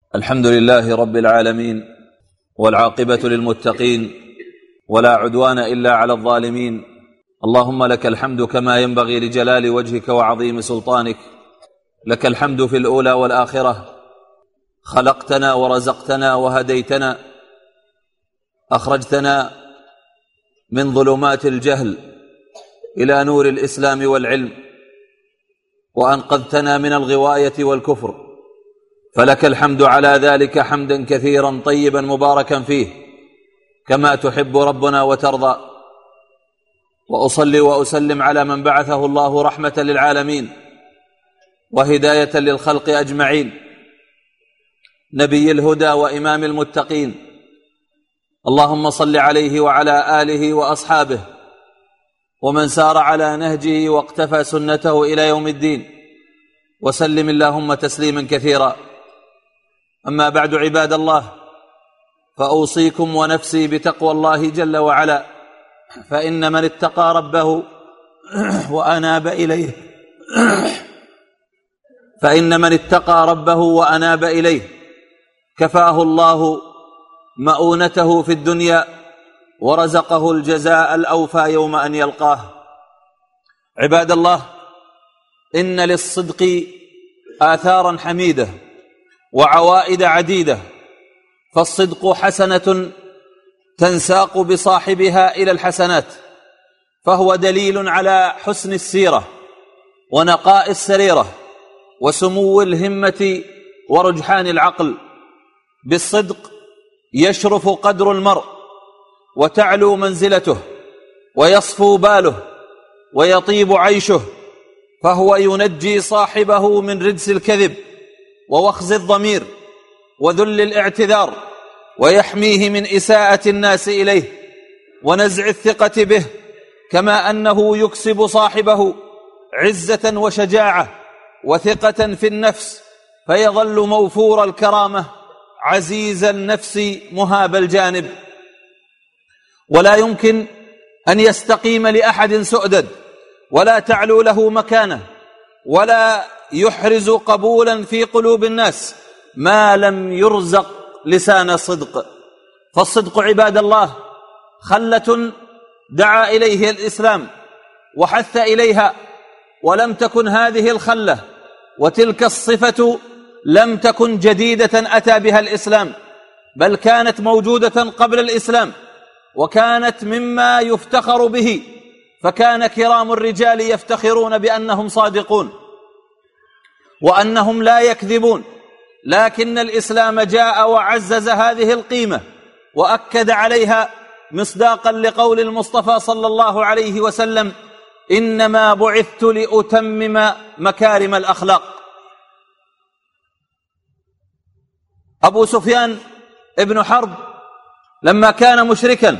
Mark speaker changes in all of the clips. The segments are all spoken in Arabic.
Speaker 1: الحمد لله رب العالمين، والعاقبة للمتقين، ولا عدوان إلا على الظالمين. اللهم لك الحمد كما ينبغي لجلال وجهك وعظيم سلطانك. لك الحمد في الأولى والآخرة، خلقتنا ورزقتنا وهديتنا، أخرجتنا من ظلمات الجهل إلى نور الإسلام والعلم، وأنقذتنا من الغواية والكفر، فلك الحمد على ذلك حمدا كثيرا طيبا مباركا فيه كما تحب ربنا وترضى. وأصلي وأسلم على من بعثه الله رحمة للعالمين وهداية للخلق أجمعين، نبي الهدى وإمام المتقين. اللهم صل عليه وعلى آله وأصحابه ومن سار على نهجه واقتفى سنته إلى يوم الدين، وسلم اللهم تسليما كثيرا. أما بعد، عباد الله، فأوصيكم ونفسي بتقوى الله جل وعلا، فإن من اتقى ربه وأناب إليه كفاه الله مؤونته في الدنيا، ورزقه الجزاء الأوفى يوم أن يلقاه. عباد الله، إن للصدق آثارا حميدة وعوائد عديدة، فالصدق حسنة تنساق بصاحبها إلى الحسنات، فهو دليل على حسن السيرة ونقاء السريرة وسمو الهمة ورجحان العقل. بالصدق يشرف قدر المرء وتعلو منزلته ويصفو باله ويطيب عيشه، فهو ينجي صاحبه من رجس الكذب ووخز الضمير وذل الاعتذار، ويحميه من إساءة الناس إليه ونزع الثقة به، كما أنه يكسب صاحبه عزة وشجاعة وثقة في النفس، فيظل موفور الكرامة عزيز النفس مهاب الجانب. ولا يمكن أن يستقيم لأحد سؤدد، ولا تعلو له مكانه، ولا يحرز قبولا في قلوب الناس ما لم يرزق لسان صدق. فالصدق عباد الله خلة دعا إليه الإسلام وحث إليها، ولم تكن هذه الخلة وتلك الصفة لم تكن جديدة أتى بها الإسلام، بل كانت موجودة قبل الإسلام، وكانت مما يفتخر به، فكان كرام الرجال يفتخرون بأنهم صادقون وأنهم لا يكذبون، لكن الإسلام جاء وعزز هذه القيمة وأكد عليها، مصداقا لقول المصطفى صلى الله عليه وسلم: إنما بعثت لأتمم مكارم الأخلاق. أبو سفيان ابن حرب لما كان مشركا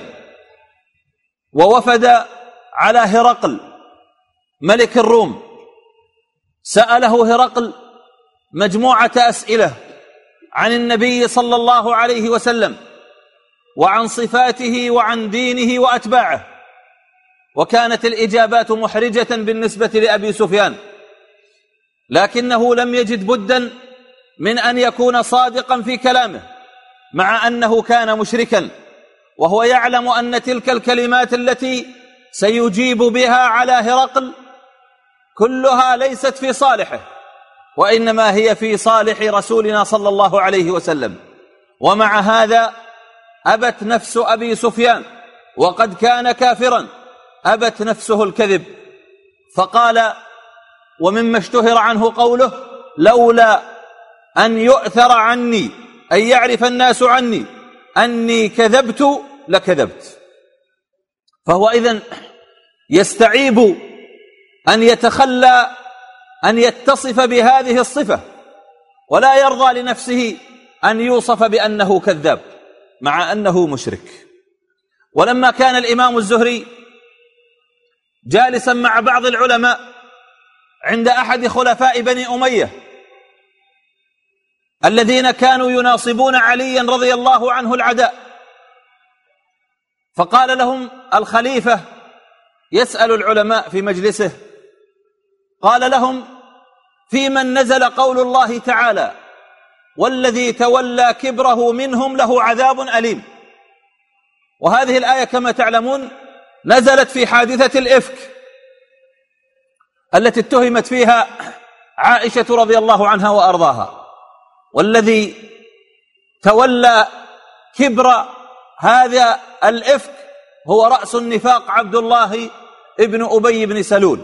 Speaker 1: ووفد على هرقل ملك الروم، سأله هرقل مجموعة أسئلة عن النبي صلى الله عليه وسلم وعن صفاته وعن دينه وأتباعه، وكانت الإجابات محرجة بالنسبة لأبي سفيان، لكنه لم يجد بدا من أن يكون صادقا في كلامه، مع أنه كان مشركا، وهو يعلم أن تلك الكلمات التي سيجيب بها على هرقل كلها ليست في صالحه، وإنما هي في صالح رسولنا صلى الله عليه وسلم. ومع هذا أبت نفس أبي سفيان، وقد كان كافرا، أبت نفسه الكذب، فقال، ومما اشتهر عنه قوله: لولا أن يؤثر عني، أن يعرف الناس عني أني كذبت لكذبت. فهو إذن يستعيب أن يتخلى أن يتصف بهذه الصفة، ولا يرضى لنفسه أن يوصف بأنه كذاب مع أنه مشرك. ولما كان الإمام الزهري جالسا مع بعض العلماء عند أحد خلفاء بني أمية الذين كانوا يناصبون عليا رضي الله عنه العداء، فقال لهم الخليفة يسأل العلماء في مجلسه، قال لهم: في من نزل قول الله تعالى: والذي تولى كبره منهم له عذاب أليم. وهذه الآية كما تعلمون نزلت في حادثة الإفك التي اتهمت فيها عائشة رضي الله عنها وأرضاها، والذي تولى كبر هذا الإفك هو رأس النفاق عبد الله ابن أبي بن سلول.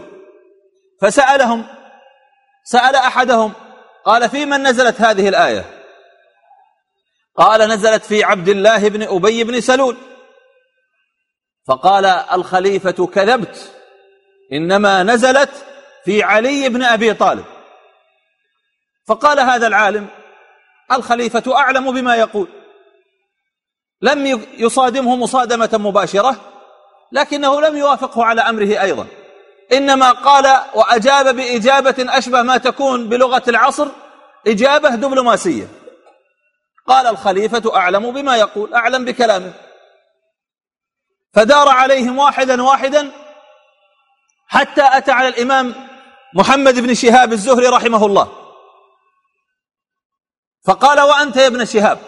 Speaker 1: سأل أحدهم قال: في من نزلت هذه الآية؟ قال: نزلت في عبد الله بن أبي بن سلول. فقال الخليفة: كذبت، إنما نزلت في علي بن أبي طالب. فقال هذا العالم: الخليفة أعلم بما يقول. لم يصادمه مصادمة مباشرة، لكنه لم يوافقه على أمره أيضا، إنما قال وأجاب بإجابة أشبه ما تكون بلغة العصر إجابة دبلوماسية. قال: الخليفة أعلم بما يقول، أعلم بكلامه. فدار عليهم واحدا واحدا حتى أتى على الإمام محمد بن شهاب الزهري رحمه الله، فقال: وأنت يا ابن شهاب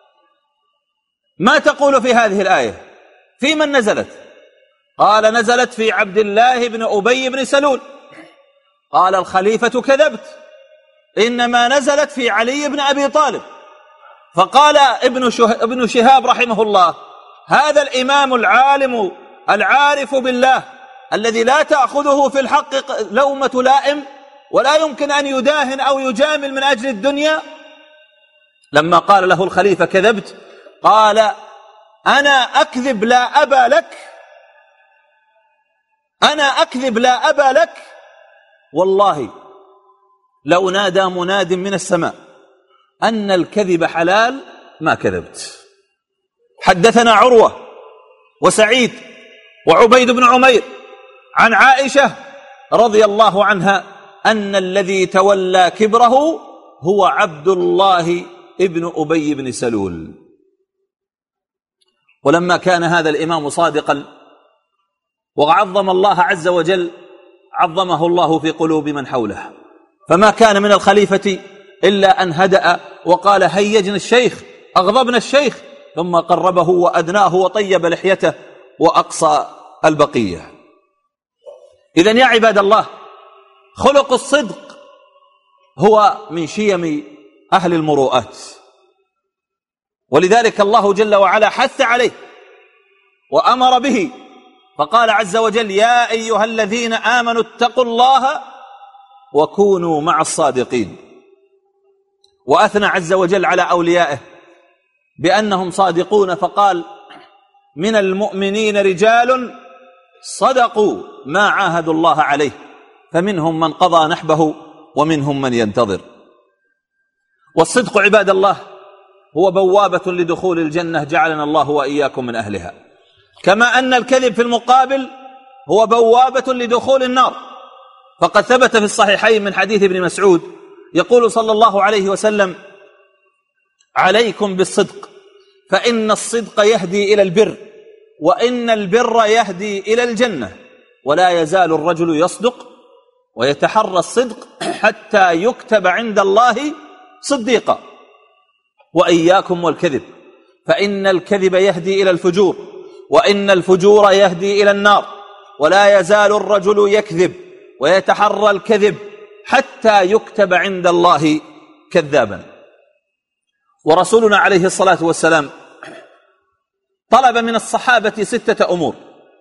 Speaker 1: ما تقول في هذه الآية؟ في من نزلت؟ قال: نزلت في عبد الله بن أبي بن سلول. قال الخليفة: كذبت، إنما نزلت في علي بن أبي طالب. فقال ابن شهاب رحمه الله: هذا الإمام العالم العارف بالله الذي لا تأخذه في الحق لومة لائم ولا يمكن أن يداهن أو يجامل من أجل الدنيا، لما قال له الخليفة: كذبت، قال: أنا أكذب لا أبا لك، أنا أكذب لا أبا لك، والله لو نادى مناد من السماء أن الكذب حلال ما كذبت. حدثنا عروة وسعيد وعبيد بن عمير عن عائشة رضي الله عنها أن الذي تولى كبره هو عبد الله ابن أبي بن سلول. ولما كان هذا الإمام صادقا وعظم الله عز وجل عظمه الله في قلوب من حوله، فما كان من الخليفة إلا أن هدأ وقال: هيجنا الشيخ، أغضبنا الشيخ، ثم قربه وأدناه وطيب لحيته وأقصى البقية. إذن يا عباد الله، خلق الصدق هو من شيم أهل المروءات، ولذلك الله جل وعلا حث عليه وأمر به، فقال عز وجل: يا أيها الذين آمنوا اتقوا الله وكونوا مع الصادقين. وأثنى عز وجل على أوليائه بأنهم صادقون، فقال: من المؤمنين رجال صدقوا ما عاهدوا الله عليه، فمنهم من قضى نحبه ومنهم من ينتظر. والصدق عباد الله هو بوابة لدخول الجنة، جعلنا الله وإياكم من أهلها، كما أن الكذب في المقابل هو بوابة لدخول النار. فقد ثبت في الصحيحين من حديث ابن مسعود يقول صلى الله عليه وسلم: عليكم بالصدق، فإن الصدق يهدي إلى البر، وإن البر يهدي إلى الجنة، ولا يزال الرجل يصدق ويتحرى الصدق حتى يكتب عند الله صديقا. وإياكم والكذب، فإن الكذب يهدي إلى الفجور، وإن الفجور يهدي إلى النار، ولا يزال الرجل يكذب ويتحرى الكذب حتى يكتب عند الله كذابا. ورسولنا عليه الصلاة والسلام طلب من الصحابة 6 أمور،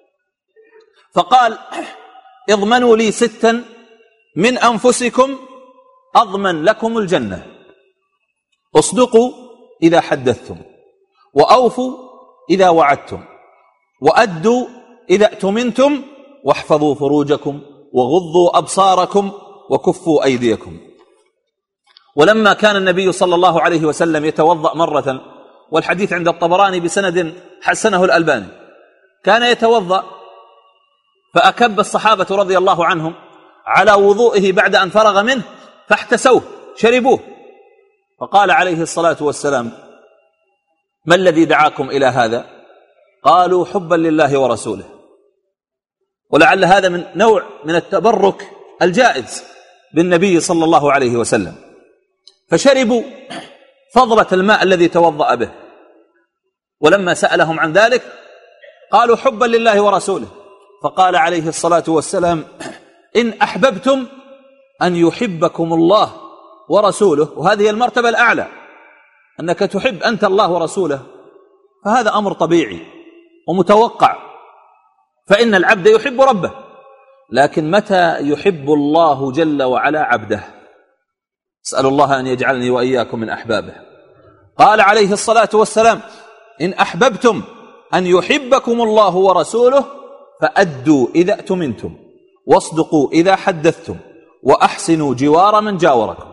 Speaker 1: فقال: اضمنوا لي 6 من أنفسكم أضمن لكم الجنة: اصدقوا إذا حدثتم، وأوفوا إذا وعدتم، وأدوا إذا اؤتمنتم، واحفظوا فروجكم، وغضوا أبصاركم، وكفوا أيديكم. ولما كان النبي صلى الله عليه وسلم يتوضأ مرة، والحديث عند الطبراني بسند حسنه الألباني، كان يتوضأ فأكب الصحابة رضي الله عنهم على وضوئه بعد أن فرغ منه فاحتسوه، شربوه، فقال عليه الصلاة والسلام: ما الذي دعاكم إلى هذا؟ قالوا: حبا لله ورسوله. ولعل هذا من نوع من التبرك الجائز بالنبي صلى الله عليه وسلم. فشربوا فضلة الماء الذي توضأ به. ولما سألهم عن ذلك قالوا حبا لله ورسوله، فقال عليه الصلاة والسلام إن أحببتم أن يحبكم الله ورسوله، وهذه المرتبة الأعلى، أنك تحب أنت الله ورسوله، فهذا أمر طبيعي ومتوقع، فإن العبد يحب ربه، لكن متى يحب الله جل وعلا عبده؟ أسأل الله أن يجعلني وإياكم من أحبابه. قال عليه الصلاة والسلام إن أحببتم أن يحبكم الله ورسوله فأدوا إذا اؤتمنتم، واصدقوا إذا حدثتم، وأحسنوا جوار من جاوركم.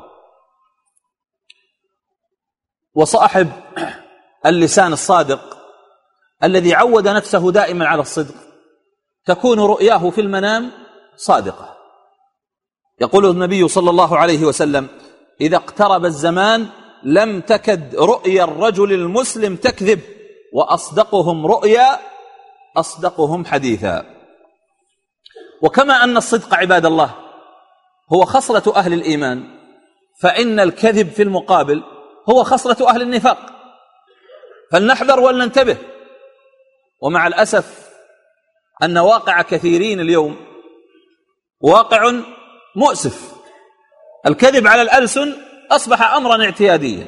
Speaker 1: وصاحب اللسان الصادق الذي عود نفسه دائما على الصدق تكون رؤياه في المنام صادقة. يقول النبي صلى الله عليه وسلم إذا اقترب الزمان لم تكد رؤيا الرجل المسلم تكذب، وأصدقهم رؤيا أصدقهم حديثا. وكما أن الصدق عباد الله هو خصلة أهل الإيمان، فإن الكذب في المقابل هو خصلة أهل النفاق، فلنحذر ولننتبه. ومع الأسف أن واقع كثيرين اليوم واقع مؤسف، الكذب على الألسن أصبح أمرا اعتياديا،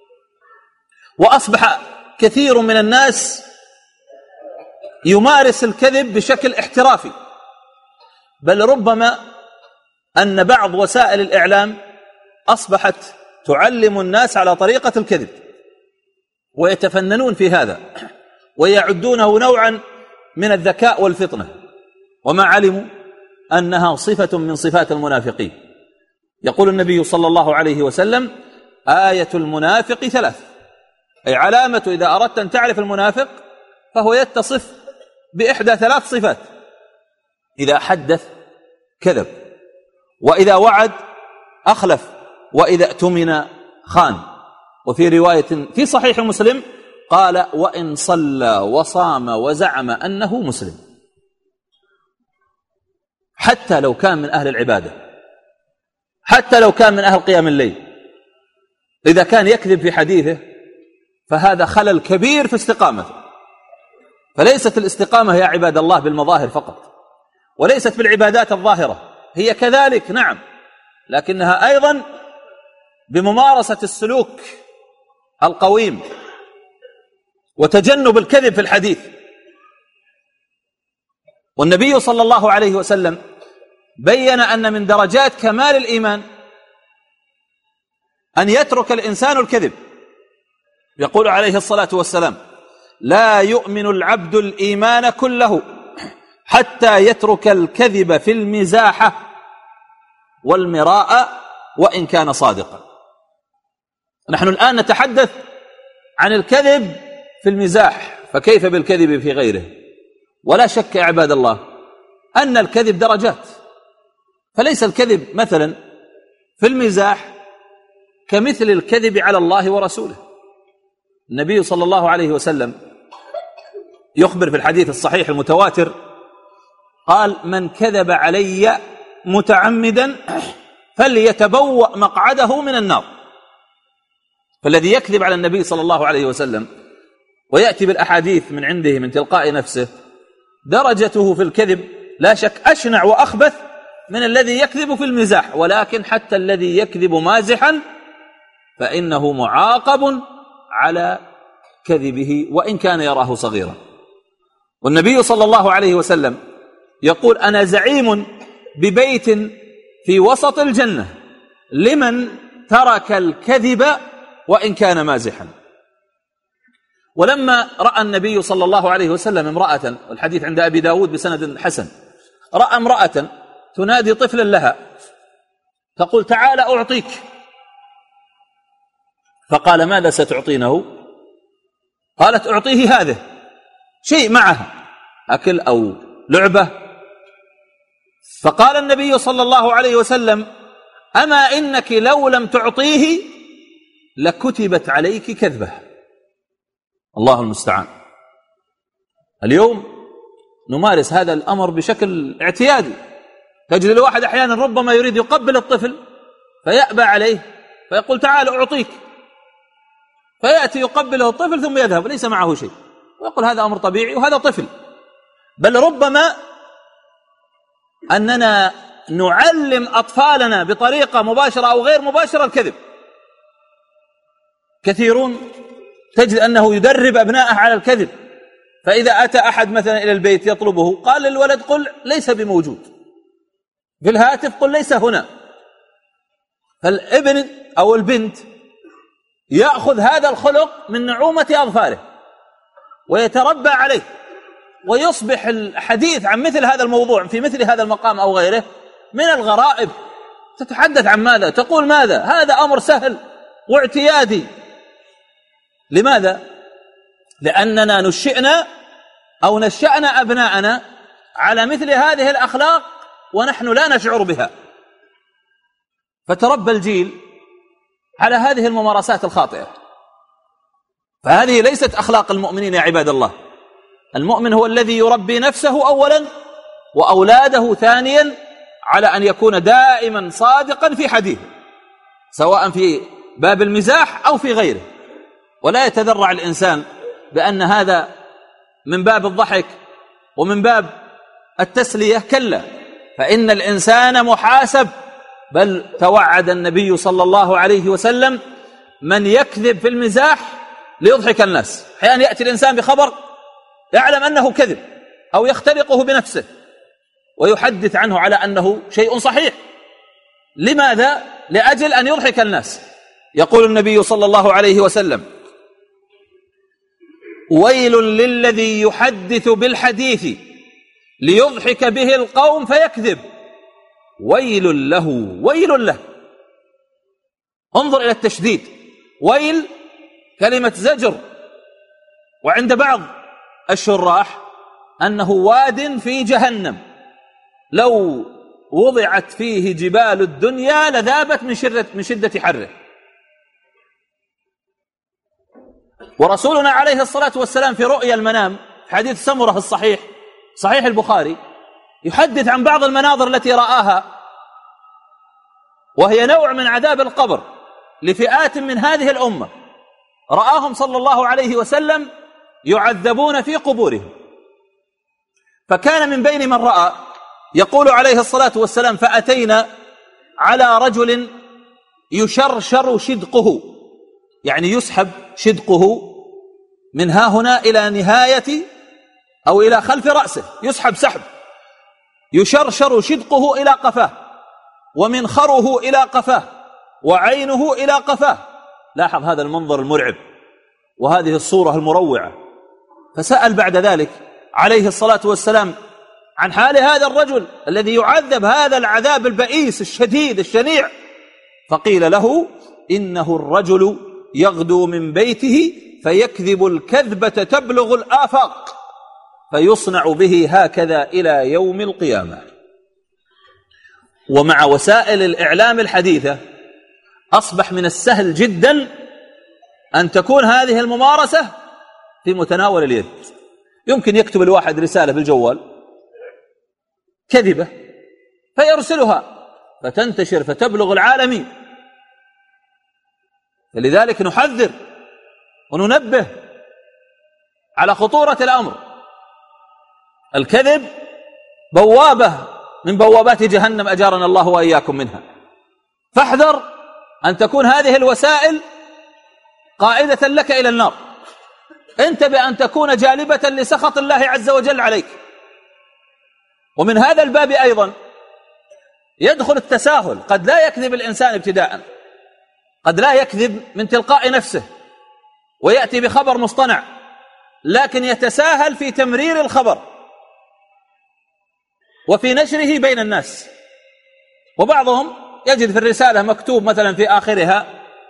Speaker 1: وأصبح كثير من الناس يمارس الكذب بشكل احترافي، بل ربما أن بعض وسائل الإعلام أصبحت تعلم الناس على طريقة الكذب، ويتفننون في هذا ويعدونه نوعا من الذكاء والفطنة، وما علموا أنها صفة من صفات المنافقين. يقول النبي صلى الله عليه وسلم آية المنافق ثلاث، أي علامة إذا أردت أن تعرف المنافق فهو يتصف بإحدى ثلاث صفات: إذا حدث كذب، وإذا وعد أخلف، وإذا اؤتمن خان. وفي رواية في صحيح مسلم قال وإن صلى وصام وزعم أنه مسلم، حتى لو كان من أهل العبادة، حتى لو كان من أهل قيام الليل، إذا كان يكذب في حديثه فهذا خلل كبير في استقامته. فليست الاستقامة يا عباد الله بالمظاهر فقط، وليست بالعبادات الظاهرة، هي كذلك نعم، لكنها أيضا بممارسة السلوك القويم وتجنب الكذب في الحديث. والنبي صلى الله عليه وسلم بين أن من درجات كمال الإيمان أن يترك الإنسان الكذب. يقول عليه الصلاة والسلام لا يؤمن العبد الإيمان كله حتى يترك الكذب في المزاحة والمراء وإن كان صادقا. نحن الآن نتحدث عن الكذب في المزاح، فكيف بالكذب في غيره؟ ولا شك يا عباد الله أن الكذب درجات، فليس الكذب مثلا في المزاح كمثل الكذب على الله ورسوله. النبي صلى الله عليه وسلم يخبر في الحديث الصحيح المتواتر قال من كذب علي متعمدا فليتبوأ مقعده من النار. فالذي يكذب على النبي صلى الله عليه وسلم ويأتي بالأحاديث من عنده من تلقاء نفسه درجته في الكذب لا شك أشنع وأخبث من الذي يكذب في المزاح. ولكن حتى الذي يكذب مازحا فإنه معاقب على كذبه وإن كان يراه صغيرا. والنبي صلى الله عليه وسلم يقول أنا زعيم ببيت في وسط الجنة لمن ترك الكذب وإن كان مازحا. ولما رأى النبي صلى الله عليه وسلم امرأة، والحديث عند أبي داود بسند حسن، رأى امرأة تنادي طفلا لها تقول تعال أعطيك، فقال ماذا ستعطينه؟ قالت أعطيه هذه، شيء معها أكل أو لعبة. فقال النبي صلى الله عليه وسلم أما إنك لو لم تعطيه لكتبت عليك كذبة. الله المستعان. اليوم نمارس هذا الأمر بشكل اعتيادي، تجد الواحد أحيانا ربما يريد يقبل الطفل فيأبى عليه فيقول تعال أعطيك، فيأتي يقبله الطفل ثم يذهب ليس معه شيء، ويقول هذا أمر طبيعي وهذا طفل. بل ربما أننا نعلم أطفالنا بطريقة مباشرة أو غير مباشرة الكذب. كثيرون تجد أنه يدرب أبناءه على الكذب، فإذا أتى أحد مثلا إلى البيت يطلبه قال للولد قل ليس بموجود، في الهاتف قل ليس هنا. فالابن أو البنت يأخذ هذا الخلق من نعومة أظفاره ويتربى عليه، ويصبح الحديث عن مثل هذا الموضوع في مثل هذا المقام أو غيره من الغرائب. تتحدث عن ماذا؟ تقول ماذا؟ هذا أمر سهل واعتيادي. لماذا؟ لأننا نشئنا أو نشأنا أبناءنا على مثل هذه الأخلاق ونحن لا نشعر بها، فتربى الجيل على هذه الممارسات الخاطئة. فهذه ليست أخلاق المؤمنين يا عباد الله. المؤمن هو الذي يربي نفسه أولا وأولاده ثانيا على أن يكون دائما صادقا في حديثه، سواء في باب المزاح أو في غيره، ولا يتذرع الإنسان بأن هذا من باب الضحك ومن باب التسلية. كلا، فإن الإنسان محاسب. بل توعد النبي صلى الله عليه وسلم من يكذب في المزاح ليضحك الناس. أحيانا يأتي الإنسان بخبر يعلم أنه كذب أو يخترقه بنفسه ويحدث عنه على أنه شيء صحيح. لماذا؟ لأجل أن يضحك الناس. يقول النبي صلى الله عليه وسلم: ويل للذي يحدث بالحديث ليضحك به القوم فيكذب، ويل له ويل له. انظر إلى التشديد، ويل كلمة زجر، وعند بعض الشراح أنه واد في جهنم لو وضعت فيه جبال الدنيا لذابت من شدة حره. ورسولنا عليه الصلاة والسلام في رؤيا المنام حديث سمرة الصحيح صحيح البخاري يحدث عن بعض المناظر التي رآها، وهي نوع من عذاب القبر لفئات من هذه الأمة. رآهم صلى الله عليه وسلم يعذبون في قبورهم، فكان من بين من رأى يقول عليه الصلاة والسلام: فأتينا على رجل يشرشر شدقه، يعني يسحب شدقه من ها هنا إلى نهاية أو إلى خلف رأسه، يسحب سحب، يشرشر شدقه إلى قفاه، ومنخره إلى قفاه، وعينه إلى قفاه. لاحظ هذا المنظر المرعب وهذه الصورة المروعة. فسأل بعد ذلك عليه الصلاة والسلام عن حال هذا الرجل الذي يعذب هذا العذاب البئيس الشديد الشنيع، فقيل له: إنه الرجل يغدو من بيته فيكذب الكذبة تبلغ الآفاق فيصنع به هكذا إلى يوم القيامة. ومع وسائل الإعلام الحديثة أصبح من السهل جدا أن تكون هذه الممارسة في متناول اليد. يمكن يكتب الواحد رسالة بالجوال كذبة فيرسلها فتنتشر فتبلغ العالمين. فلذلك نحذر وننبه على خطورة الأمر. الكذب بوابة من بوابات جهنم، أجارنا الله وإياكم منها. فاحذر أن تكون هذه الوسائل قائدة لك إلى النار. انتبه أن تكون جالبة لسخط الله عز وجل عليك. ومن هذا الباب أيضا يدخل التساهل. قد لا يكذب الإنسان ابتداء، قد لا يكذب من تلقاء نفسه ويأتي بخبر مصطنع، لكن يتساهل في تمرير الخبر وفي نشره بين الناس. وبعضهم يجد في الرسالة مكتوب مثلا في آخرها: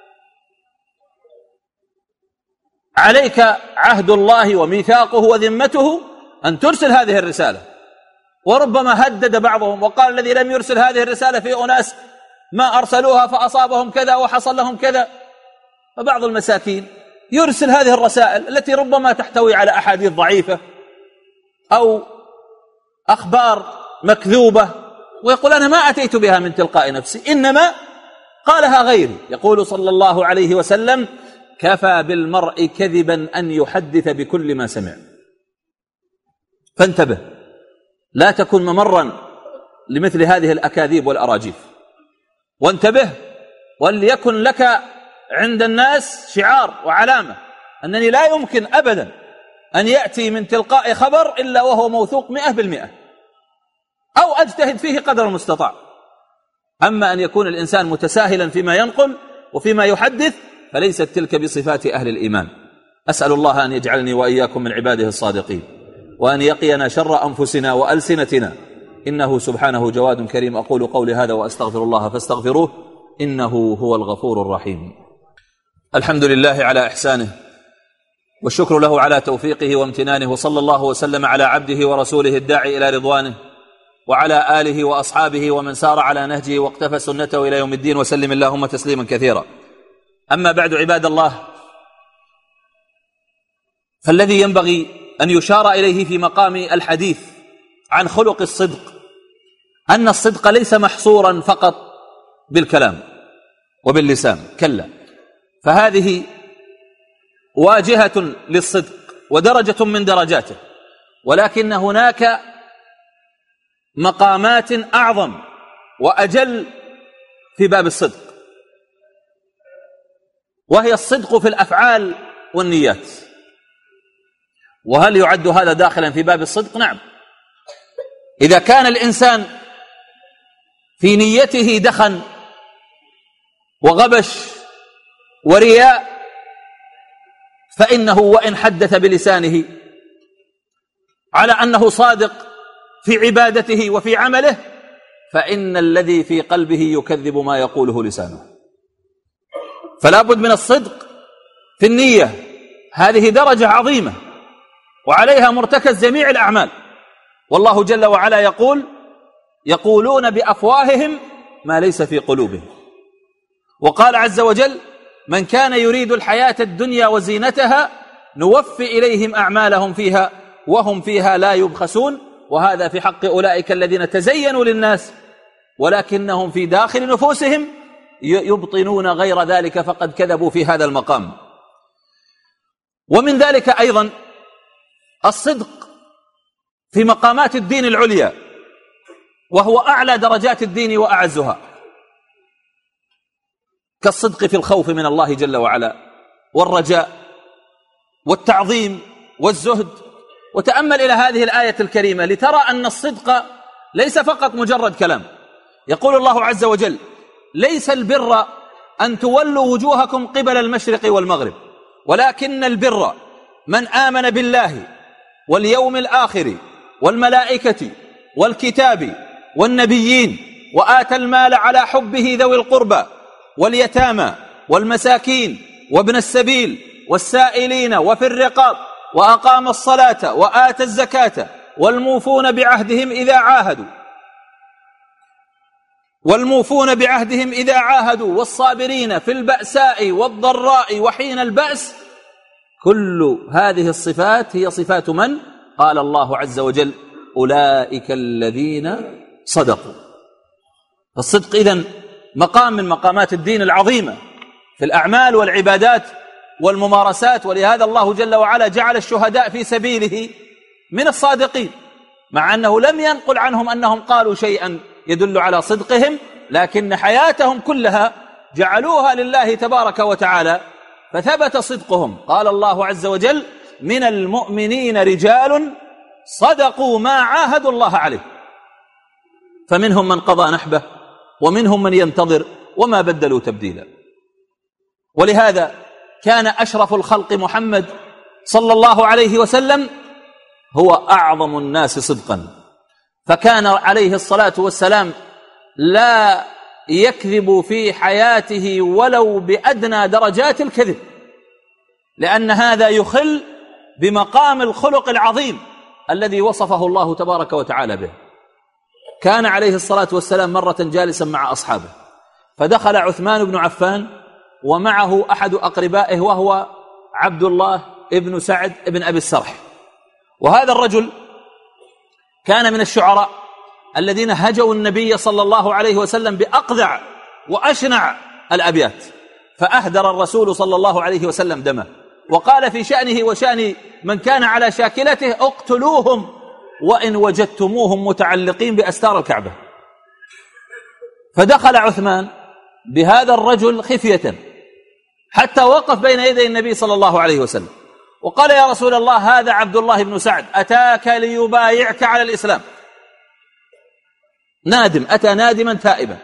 Speaker 1: عليك عهد الله وميثاقه وذمته أن ترسل هذه الرسالة. وربما هدد بعضهم وقال: الذي لم يرسل هذه الرسالة في أناس ما أرسلوها فأصابهم كذا وحصل لهم كذا. فبعض المساكين يرسل هذه الرسائل التي ربما تحتوي على أحاديث ضعيفة أو أخبار مكذوبة، ويقول: أنا ما أتيت بها من تلقاء نفسي، إنما قالها غيري. يقول صلى الله عليه وسلم: كفى بالمرء كذبا أن يحدث بكل ما سمع. فانتبه، لا تكن ممرا لمثل هذه الأكاذيب والأراجيف، وانتبه وليكن لك عند الناس شعار وعلامة أنني لا يمكن أبدا أن يأتي من تلقاء خبر إلا وهو موثوق 100%، أو أجتهد فيه قدر المستطاع. أما أن يكون الإنسان متساهلا فيما ينقل وفيما يحدث فليست تلك بصفات أهل الإيمان. أسأل الله أن يجعلني وإياكم من عباده الصادقين، وأن يقينا شر أنفسنا وألسنتنا، إنه سبحانه جواد كريم. أقول قولي هذا وأستغفر الله فاستغفروه إنه هو الغفور الرحيم. الحمد لله على إحسانه، والشكر له على توفيقه وامتنانه، وصلى الله وسلم على عبده ورسوله الداعي إلى رضوانه، وعلى آله وأصحابه ومن سار على نهجه واقتفى سنته إلى يوم الدين، وسلم اللهم تسليما كثيرا. أما بعد، عباد الله، فالذي ينبغي أن يشار إليه في مقام الحديث عن خلق الصدق أن الصدق ليس محصورا فقط بالكلام وباللسان، كلا، فهذه واجهة للصدق ودرجة من درجاته، ولكن هناك مقامات أعظم وأجل في باب الصدق، وهي الصدق في الأفعال والنيات. وهل يعد هذا داخلا في باب الصدق؟ نعم، إذا كان الإنسان في نيته دخن وغبش ورياء فإنه وإن حدث بلسانه على أنه صادق في عبادته وفي عمله فإن الذي في قلبه يكذب ما يقوله لسانه. فلا بد من الصدق في النية، هذه درجة عظيمة وعليها مرتكز جميع الأعمال. والله جل وعلا يقولون بأفواههم ما ليس في قلوبهم. وقال عز وجل: من كان يريد الحياة الدنيا وزينتها نوفي إليهم أعمالهم فيها وهم فيها لا يبخسون. وهذا في حق أولئك الذين تزينوا للناس ولكنهم في داخل نفوسهم يبطنون غير ذلك، فقد كذبوا في هذا المقام. ومن ذلك أيضا الصدق في مقامات الدين العليا، وهو أعلى درجات الدين وأعزها، كالصدق في الخوف من الله جل وعلا والرجاء والتعظيم والزهد. وتأمل إلى هذه الآية الكريمة لترى أن الصدق ليس فقط مجرد كلام. يقول الله عز وجل: ليس البر أن تولوا وجوهكم قبل المشرق والمغرب، ولكن البر من آمن بالله واليوم الآخر والملائكة والكتاب والنبيين وآتى المال على حبه ذوي القربى واليتامى والمساكين وابن السبيل والسائلين وفي الرقاب وأقام الصلاة وآتى الزكاة والموفون بعهدهم إذا عاهدوا والصابرين في البأساء والضراء وحين البأس. كل هذه الصفات هي صفات من؟ قال الله عز وجل: أولئك الذين صدقوا. الصدق إذن مقام من مقامات الدين العظيمة في الأعمال والعبادات والممارسات. ولهذا الله جل وعلا جعل الشهداء في سبيله من الصادقين، مع أنه لم ينقل عنهم أنهم قالوا شيئا يدل على صدقهم، لكن حياتهم كلها جعلوها لله تبارك وتعالى فثبت صدقهم. قال الله عز وجل: من المؤمنين رجال صدقوا ما عاهدوا الله عليه، فمنهم من قضى نحبه ومنهم من ينتظر وما بدلوا تبديلا. ولهذا كان أشرف الخلق محمد صلى الله عليه وسلم هو أعظم الناس صدقا، فكان عليه الصلاة والسلام لا يكذب في حياته ولو بأدنى درجات الكذب، لأن هذا يخل بمقام الخلق العظيم الذي وصفه الله تبارك وتعالى به. كان عليه الصلاة والسلام مرة جالسا مع أصحابه، فدخل عثمان بن عفان ومعه أحد أقربائه وهو عبد الله ابن سعد ابن أبي السرح. وهذا الرجل كان من الشعراء الذين هجوا النبي صلى الله عليه وسلم بأقذع وأشنع الأبيات، فأهدر الرسول صلى الله عليه وسلم دمه، وقال في شأنه وشأن من كان على شاكلته: اقتلوهم وإن وجدتموهم متعلقين بأستار الكعبة. فدخل عثمان بهذا الرجل خفية حتى وقف بين يدي النبي صلى الله عليه وسلم وقال: يا رسول الله، هذا عبد الله بن سعد أتاك ليبايعك على الإسلام، نادم، أتى نادما تائبا.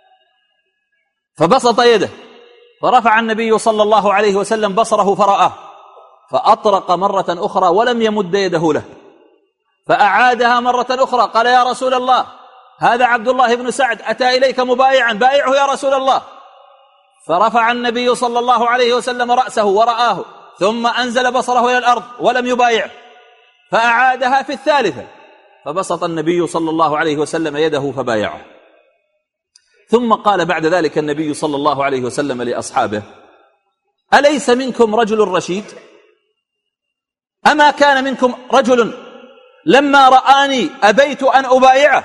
Speaker 1: فبسط يده، فرفع النبي صلى الله عليه وسلم بصره فرآه، فأطرق مرة أخرى ولم يمد يده له، فأعادها مرة أخرى، قال: يا رسول الله، هذا عبد الله بن سعد أتى إليك مبايعا، بايعه يا رسول الله. فرفع النبي صلى الله عليه وسلم رأسه ورآه، ثم أنزل بصره إلى الأرض ولم يبايعه، فأعادها في الثالثة، فبسط النبي صلى الله عليه وسلم يده فبايعه. ثم قال بعد ذلك النبي صلى الله عليه وسلم لأصحابه: أليس منكم رجل رشيد؟ أما كان منكم رجل لما رآني أبيت أن أبايعه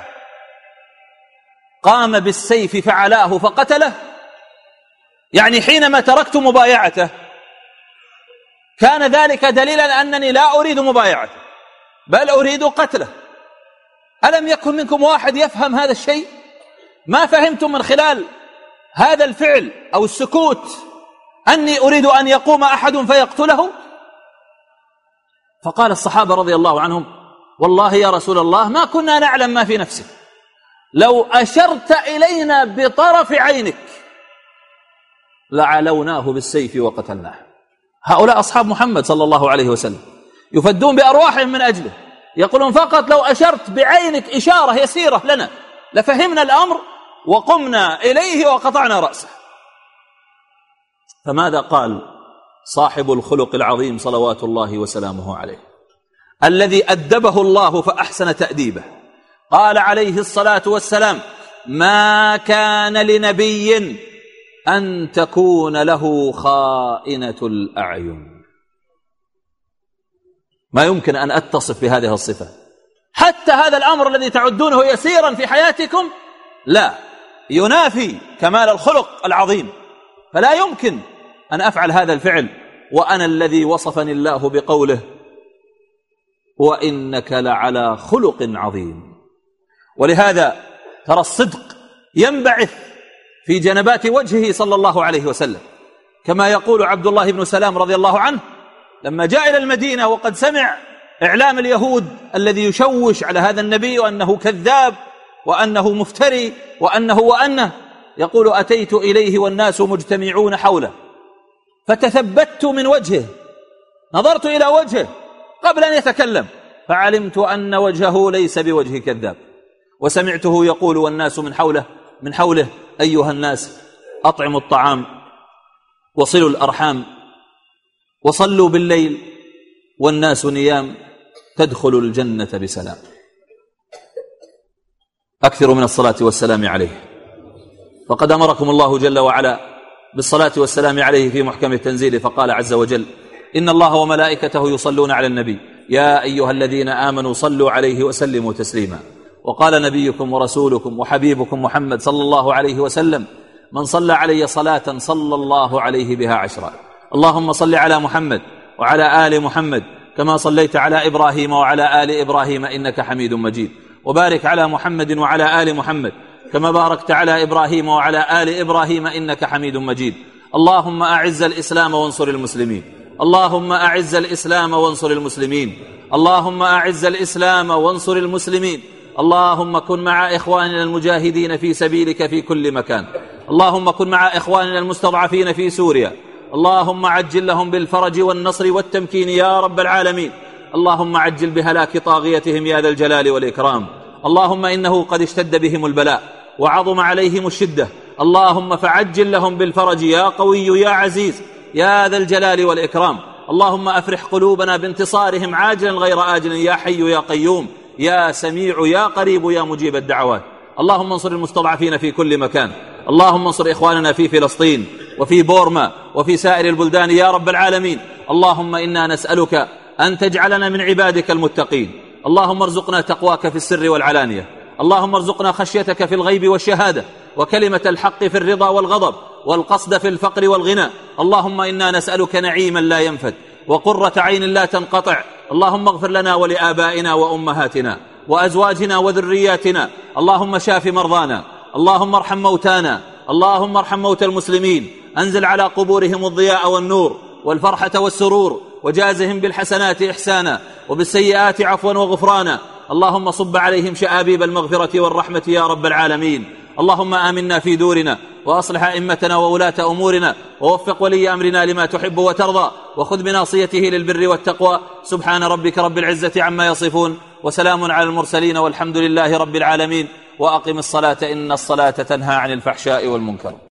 Speaker 1: قام بالسيف فعلاه فقتله؟ يعني حينما تركت مبايعته كان ذلك دليلا أنني لا أريد مبايعته بل أريد قتله. ألم يكن منكم واحد يفهم هذا الشيء؟ ما فهمتم من خلال هذا الفعل أو السكوت أني أريد أن يقوم أحد فيقتله؟ فقال الصحابة رضي الله عنهم: والله يا رسول الله ما كنا نعلم ما في نفسك، لو أشرت إلينا بطرف عينك لعلوناه بالسيف وقتلناه. هؤلاء أصحاب محمد صلى الله عليه وسلم يفدون بأرواحهم من أجله، يقولون فقط لو أشرت بعينك إشارة يسيرة لنا لفهمنا الأمر وقمنا إليه وقطعنا رأسه. فماذا قال صاحب الخلق العظيم صلوات الله وسلامه عليه، الذي أدبه الله فأحسن تأديبه؟ قال عليه الصلاة والسلام: ما كان لنبي أن تكون له خائنة الأعين. ما يمكن أن أتصف بهذه الصفة. حتى هذا الأمر الذي تعدونه يسيرا في حياتكم لا ينافي كمال الخلق العظيم، فلا يمكن أن أفعل هذا الفعل وأنا الذي وصفني الله بقوله: وإنك لعلى خلق عظيم. ولهذا ترى الصدق ينبعث في جنبات وجهه صلى الله عليه وسلم، كما يقول عبد الله بن سلام رضي الله عنه لما جاء إلى المدينة وقد سمع إعلام اليهود الذي يشوش على هذا النبي وأنه كذاب وأنه مفتري وأنه يقول: أتيت إليه والناس مجتمعون حوله فتثبت من وجهه، نظرت إلى وجهه قبل أن يتكلم فعلمت أن وجهه ليس بوجه كذاب، وسمعته يقول والناس من حوله: أيها الناس، أطعموا الطعام وصلوا الأرحام وصلوا بالليل والناس نيام تدخلوا الجنة بسلام. أكثروا من الصلاة والسلام عليه، فقد أمركم الله جل وعلا بالصلاة والسلام عليه في محكم التنزيل، فقال عز وجل: إن الله وملائكته يصلون على النبي يا أيها الذين آمنوا صلوا عليه وسلموا تسليما. وقال نبيكم ورسولكم وحبيبكم محمد صلى الله عليه وسلم: من صلى علي صلاة صلى الله عليه بها 10. اللهم صل على محمد وعلى آل محمد كما صليت على إبراهيم وعلى آل إبراهيم إنك حميد مجيد، وبارك على محمد وعلى آل محمد كما باركت على إبراهيم وعلى آل إبراهيم إنك حميد مجيد. اللهم أعز الإسلام وانصر المسلمين، اللهم أعز الإسلام وانصر المسلمين، اللهم أعز الإسلام وانصر المسلمين. اللهم كن مع إخواننا المجاهدين في سبيلك في كل مكان، اللهم كن مع إخواننا المستضعفين في سوريا، اللهم عجل لهم بالفرج والنصر والتمكين يا رب العالمين. اللهم عجل بهلاك طاغيتهم يا ذا الجلال والإكرام. اللهم إنه قد اشتد بهم البلاء وعظم عليهم الشدة، اللهم فعجل لهم بالفرج يا قوي يا عزيز يا ذا الجلال والإكرام. اللهم أفرح قلوبنا بانتصارهم عاجلا غير آجل يا حي يا قيوم يا سميع يا قريب يا مجيب الدعوات. اللهم انصر المستضعفين في كل مكان، اللهم انصر إخواننا في فلسطين وفي بورما وفي سائر البلدان يا رب العالمين. اللهم إنا نسألك أن تجعلنا من عبادك المتقين. اللهم ارزقنا تقواك في السر والعلانية، اللهم ارزقنا خشيتك في الغيب والشهادة، وكلمة الحق في الرضا والغضب، والقصد في الفقر والغنى. اللهم إنا نسألك نعيما لا ينفد وقرة عين لا تنقطع. اللهم اغفر لنا ولآبائنا وأمهاتنا وأزواجنا وذرياتنا. اللهم شاف مرضانا، اللهم ارحم موتانا، اللهم ارحم موتى المسلمين. أنزل على قبورهم الضياء والنور والفرحة والسرور، وجازهم بالحسنات إحسانا وبالسيئات عفوا وغفرانا. اللهم صب عليهم شآبيب المغفرة والرحمة يا رب العالمين. اللهم آمنا في دورنا وأصلح أئمتنا وولاة أمورنا، ووفق ولي أمرنا لما تحب وترضى، وخذ بناصيته للبر والتقوى. سبحان ربك رب العزة عما يصفون، وسلام على المرسلين، والحمد لله رب العالمين. وأقم الصلاة إن الصلاة تنهى عن الفحشاء والمنكر.